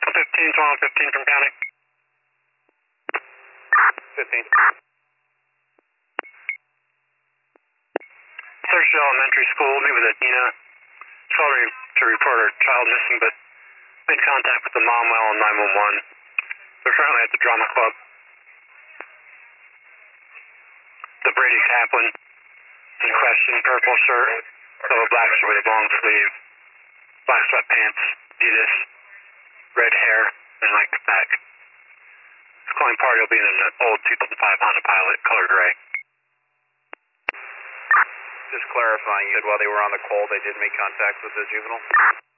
15 from county. 15. Thursday Elementary School, meet with Adina. Sorry to report her child missing, but made contact with the mom while on 911. They're currently at the drama club. The Brady Kaplan in question, purple shirt, yellow black shirt with a long sleeve, black sweatpants, Adidas, red hair, and like the back. This calling party will be in an old 2005 Honda Pilot, color gray. Just clarifying, you said while they were on the call, they did make contact with the juvenile?